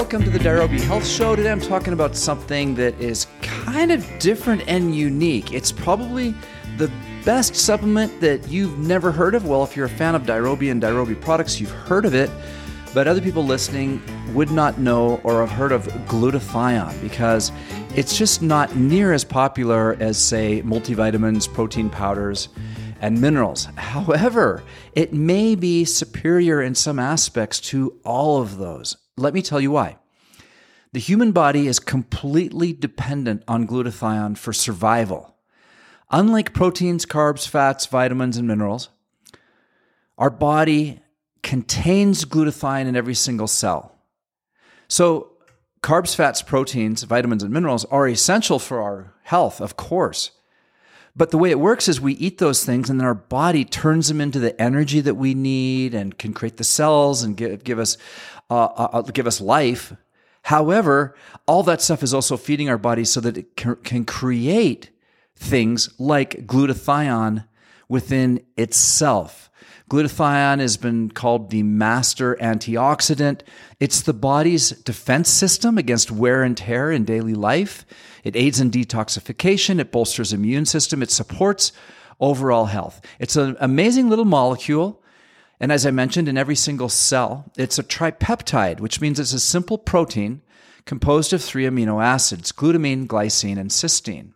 welcome to the Dairobi Health Show. Today I'm talking about something that is kind of different and unique. It's probably the best supplement that you've never heard of. Well, if you're a fan of Dairobi and Dairobi products, you've heard of it, but other people listening would not know or have heard of glutathione because it's just not near as popular as, say, multivitamins, protein powders, and minerals. However, it may be superior in some aspects to all of those. Let me tell you why. The human body is completely dependent on glutathione for survival. Unlike proteins, carbs, fats, vitamins, and minerals, our body contains glutathione in every single cell. So carbs, fats, proteins, vitamins, and minerals are essential for our health, of course. But the way it works is we eat those things and then our body turns them into the energy that we need and can create the cells and give us life. However, all that stuff is also feeding our body so that it can create things like glutathione within itself. Glutathione has been called the master antioxidant. It's the body's defense system against wear and tear in daily life. It aids in detoxification. It bolsters the immune system. It supports overall health. It's an amazing little molecule. And as I mentioned, in every single cell, it's a tripeptide, which means it's a simple protein composed of 3 amino acids, glutamine, glycine, and cysteine.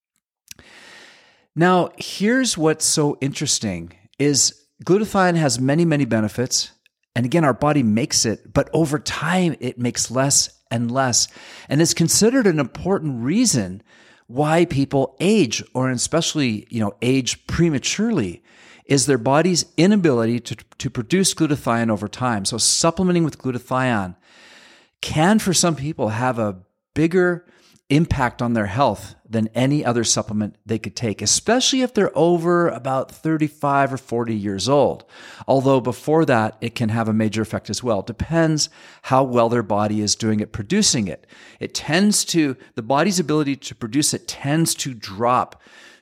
Now, here's what's so interesting is glutathione has many, many benefits. And again, our body makes it, but over time, it makes less and less. And is considered an important reason why people age, or especially, age prematurely, is their body's inability to produce glutathione over time. So supplementing with glutathione can, for some people, have a bigger impact on their health than any other supplement they could take, especially if they're over about 35 or 40 years old. Although before that, it can have a major effect as well. It depends how well their body is doing at producing it. The body's ability to produce it tends to drop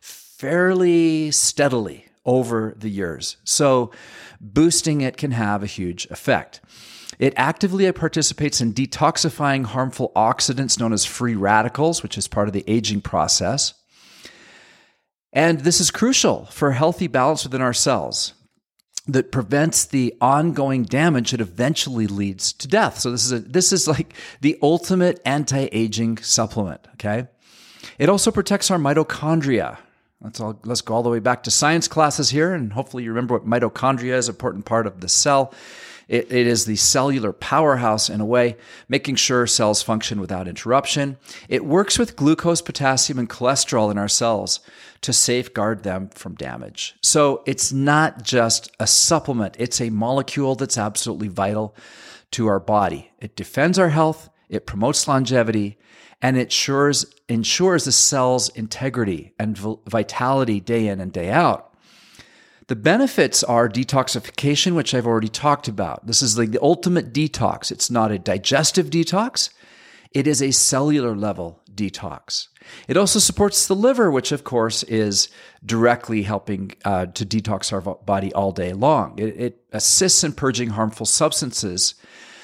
fairly steadily over the years. So boosting it can have a huge effect. It actively participates in detoxifying harmful oxidants known as free radicals, which is part of the aging process. And this is crucial for healthy balance within our cells that prevents the ongoing damage that eventually leads to death. So this is like the ultimate anti-aging supplement, okay? It also protects our mitochondria. Let's go all the way back to science classes here, and hopefully you remember what mitochondria is, an important part of the cell. It is the cellular powerhouse in a way, making sure cells function without interruption. It works with glucose, potassium, and cholesterol in our cells to safeguard them from damage. So it's not just a supplement. It's a molecule that's absolutely vital to our body. It defends our health, it promotes longevity, and it ensures the cell's integrity and vitality day in and day out. The benefits are detoxification, which I've already talked about. This is like the ultimate detox. It's not a digestive detox. It is a cellular level detox. It also supports the liver, which of course is directly helping to detox our body all day long. It assists in purging harmful substances,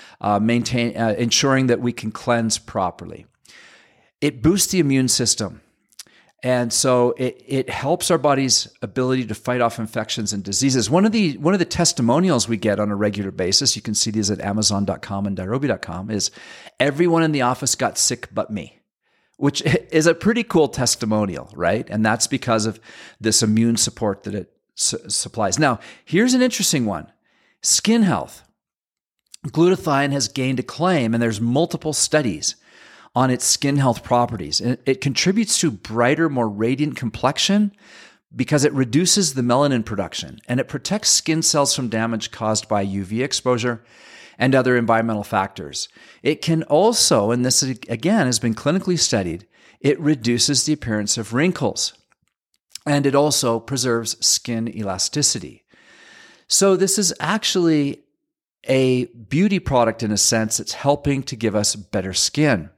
ensuring that we can cleanse properly. It boosts the immune system. And so it helps our body's ability to fight off infections and diseases. One of the testimonials we get on a regular basis, you can see these at Amazon.com and Dairobi.com, is everyone in the office got sick but me, which is a pretty cool testimonial, right? And that's because of this immune support that it supplies. Now, here's an interesting one. Skin health. Glutathione has gained acclaim, and there's multiple studies on its skin health properties. And it contributes to brighter, more radiant complexion because it reduces the melanin production, and it protects skin cells from damage caused by UV exposure and other environmental factors. It can also, and this again has been clinically studied, it reduces the appearance of wrinkles, and it also preserves skin elasticity. So this is actually a beauty product in a sense. It's helping to give us better skin.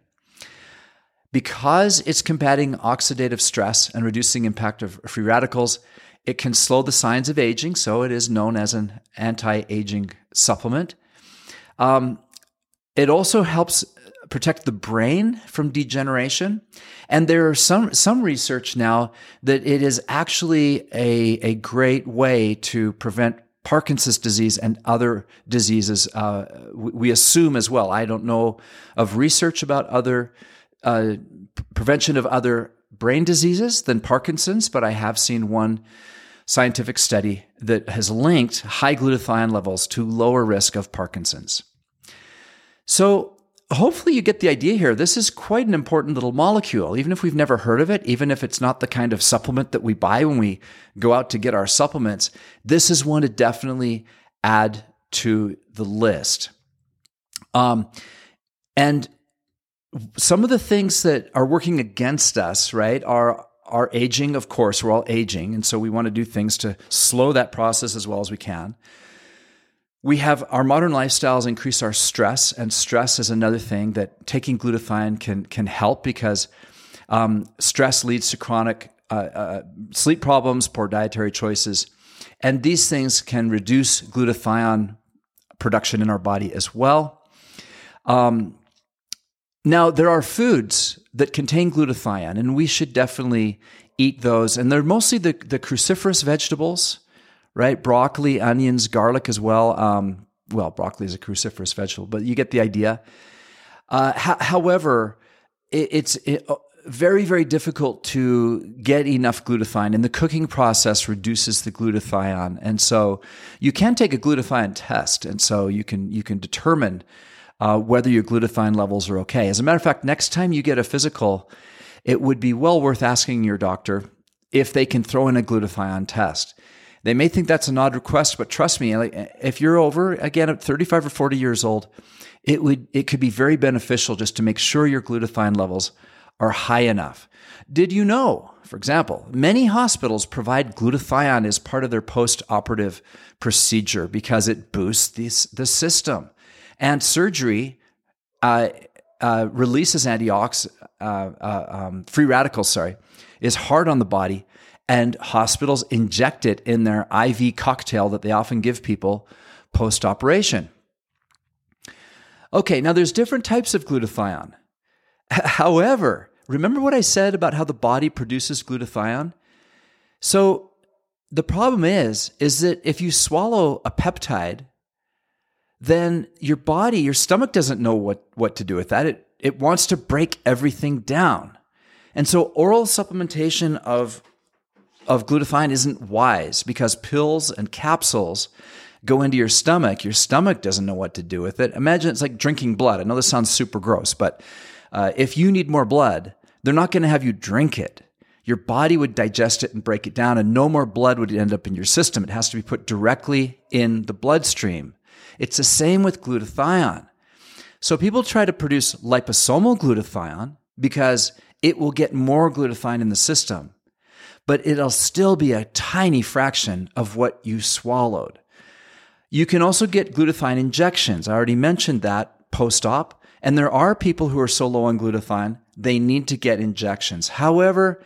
Because it's combating oxidative stress and reducing impact of free radicals, it can slow the signs of aging, so it is known as an anti-aging supplement. It also helps protect the brain from degeneration. And there are some research now that it is actually a great way to prevent Parkinson's disease and other diseases. We assume as well. I don't know of research about other prevention of other brain diseases than Parkinson's, but I have seen one scientific study that has linked high glutathione levels to lower risk of Parkinson's. So hopefully you get the idea here. This is quite an important little molecule, even if we've never heard of it, even if it's not the kind of supplement that we buy when we go out to get our supplements. This is one to definitely add to the list. And some of the things that are working against us, right, are aging. Of course, we're all aging, and so we want to do things to slow that process as well as we can. We have our modern lifestyles increase our stress, and stress is another thing that taking glutathione can help, because stress leads to chronic sleep problems, poor dietary choices, and these things can reduce glutathione production in our body as well. Now, there are foods that contain glutathione, and we should definitely eat those, and they're mostly the cruciferous vegetables, right? Broccoli, onions, garlic as well. Well, broccoli is a cruciferous vegetable, but you get the idea. However, it's very, very difficult to get enough glutathione, and the cooking process reduces the glutathione. And so you can take a glutathione test, and so you can determine whether your glutathione levels are okay. As a matter of fact, next time you get a physical, it would be well worth asking your doctor if they can throw in a glutathione test. They may think that's an odd request, but trust me, if you're over, again, at 35 or 40 years old, it could be very beneficial just to make sure your glutathione levels are high enough. Did you know, for example, many hospitals provide glutathione as part of their post-operative procedure because it boosts the system. And surgery releases free radicals, is hard on the body, and hospitals inject it in their IV cocktail that they often give people post-operation. Okay, now there's different types of glutathione. However, remember what I said about how the body produces glutathione? So the problem is that if you swallow a peptide, then your stomach doesn't know what to do with that. It wants to break everything down. And so oral supplementation of glutathione isn't wise, because pills and capsules go into your stomach. Your stomach doesn't know what to do with it. Imagine it's like drinking blood. I know this sounds super gross, but if you need more blood, they're not going to have you drink it. Your body would digest it and break it down, and no more blood would end up in your system. It has to be put directly in the bloodstream. It's the same with glutathione. So people try to produce liposomal glutathione because it will get more glutathione in the system, but it'll still be a tiny fraction of what you swallowed. You can also get glutathione injections. I already mentioned that post-op, and there are people who are so low on glutathione, they need to get injections. However,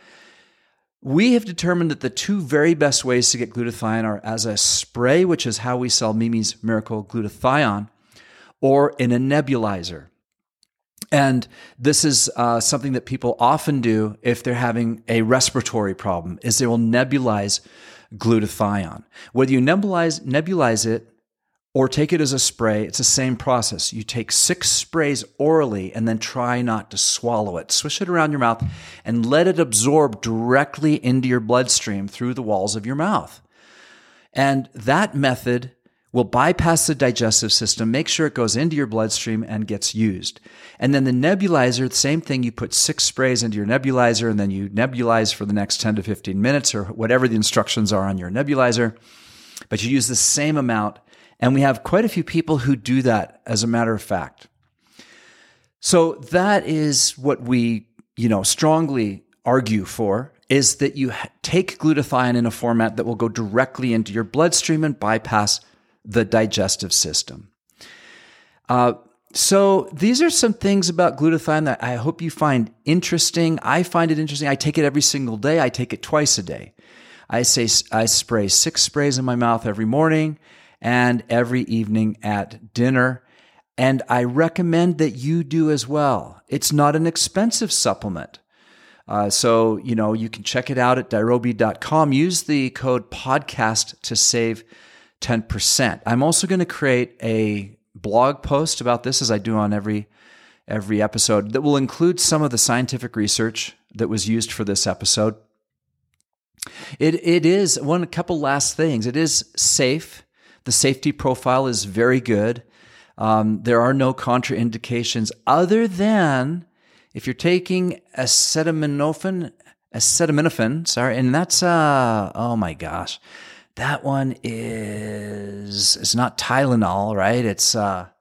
we have determined that the two very best ways to get glutathione are as a spray, which is how we sell Mimi's Miracle Glutathione, or in a nebulizer. And this is something that people often do if they're having a respiratory problem, is they will nebulize glutathione. Whether you nebulize it or take it as a spray, it's the same process. You take 6 sprays orally and then try not to swallow it. Swish it around your mouth and let it absorb directly into your bloodstream through the walls of your mouth. And that method will bypass the digestive system, make sure it goes into your bloodstream and gets used. And then the nebulizer, the same thing, you put 6 sprays into your nebulizer and then you nebulize for the next 10 to 15 minutes or whatever the instructions are on your nebulizer, but you use the same amount. And we have quite a few people who do that, as a matter of fact. So that is what we, strongly argue for, is that you take glutathione in a format that will go directly into your bloodstream and bypass the digestive system. So these are some things about glutathione that I hope you find interesting. I find it interesting. I take it every single day. I take it twice a day. I spray 6 sprays in my mouth every morning and every evening at dinner. And I recommend that you do as well. It's not an expensive supplement. So you can check it out at dirobi.com. Use the code podcast to save 10%. I'm also going to create a blog post about this, as I do on every episode, that will include some of the scientific research that was used for this episode. It is a couple last things. It is safe. The safety profile is very good. There are no contraindications other than if you're taking acetaminophen, and that's oh my gosh, that one it's not Tylenol, right? It's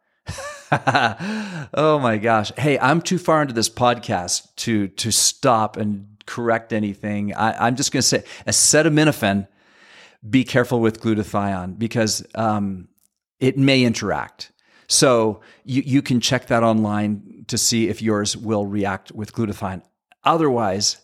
oh my gosh. Hey, I'm too far into this podcast to stop and correct anything. I'm just going to say acetaminophen. Be careful with glutathione because it may interact. So you can check that online to see if yours will react with glutathione. Otherwise,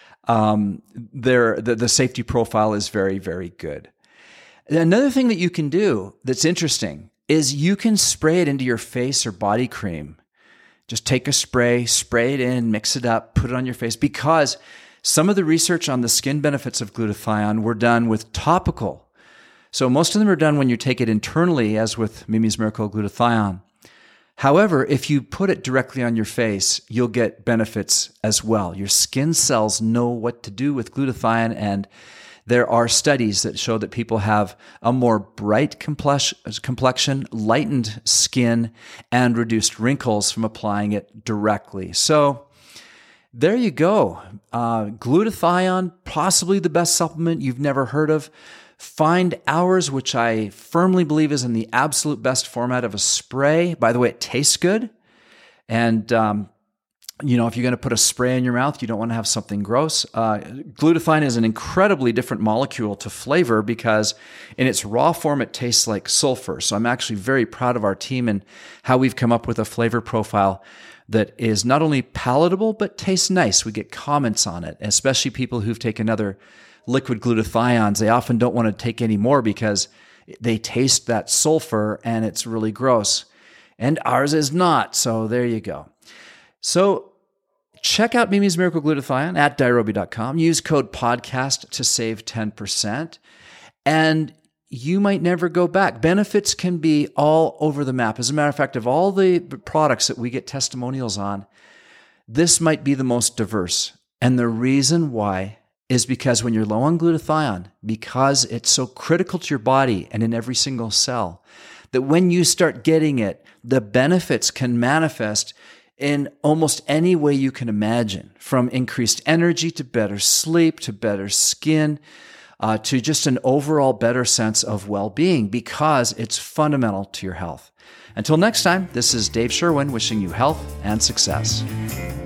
the safety profile is very, very good. Another thing that you can do that's interesting is you can spray it into your face or body cream. Just take a spray it in, mix it up, put it on your face, because some of the research on the skin benefits of glutathione were done with topical. So most of them are done when you take it internally, as with Mimi's Miracle Glutathione. However, if you put it directly on your face, you'll get benefits as well. Your skin cells know what to do with glutathione, and there are studies that show that people have a more bright complexion, lightened skin, and reduced wrinkles from applying it directly. So there you go. Glutathione, possibly the best supplement you've never heard of. Find ours, which I firmly believe is in the absolute best format of a spray. By the way, it tastes good. And, if you're going to put a spray in your mouth, you don't want to have something gross. Glutathione is an incredibly different molecule to flavor because in its raw form, it tastes like sulfur. So I'm actually very proud of our team and how we've come up with a flavor profile that is not only palatable, but tastes nice. We get comments on it, especially people who've taken other liquid glutathiones. They often don't want to take any more because they taste that sulfur and it's really gross. And ours is not. So there you go. So check out Mimi's Miracle Glutathione at dirobi.com. Use code podcast to save 10%. And you might never go back. Benefits can be all over the map. As a matter of fact, of all the products that we get testimonials on, this might be the most diverse. And the reason why is because when you're low on glutathione, because it's so critical to your body and in every single cell, that when you start getting it, the benefits can manifest in almost any way you can imagine, from increased energy to better sleep, to better skin, to just an overall better sense of well-being, because it's fundamental to your health. Until next time, this is Dave Sherwin wishing you health and success.